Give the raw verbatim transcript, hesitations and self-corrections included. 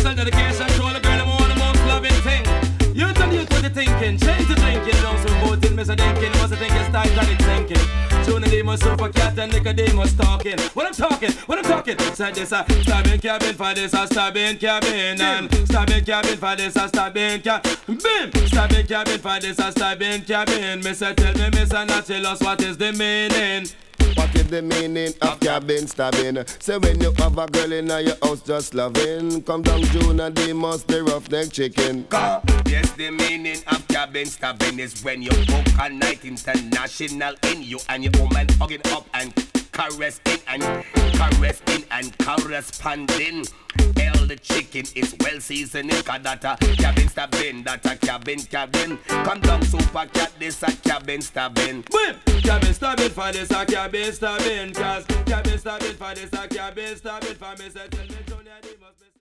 special dedication to all the girl I'm on the most loving thing. You tell you what you're thinking, change the drinking, don't so voting, Mister Dinkin, must think it's Titanic sinking. Tuna Demos, Super Cat and Nicodemus talking. What I'm talking, what I'm talking. Said this a stabbing cabin for this a stabbing cabin and stabbing cabin for this a stabbing cabin. Bim! Stabbing cabin for this a stabbing cabin. Mister Tell me, Mister Not tell us what is the meaning. What is the meaning of cabin stabbing? Say when you have a girl in your house just loving, come down June and they must be roughneck chicken. Yes, the meaning of cabin stabbing is when you book a night international in you and your woman hugging up and caressing and caressing and corresponding. Hell, the chicken is well seasoned. Cause that a cabin stabbing, that a cabin cabin. Come down Super Cat, this a cabin stabbing. Boom! Cabin stabbing for this a cabin stabbing. Cause cabin stabbing for this a cabin stabbing. For me say tell me Junior, they must be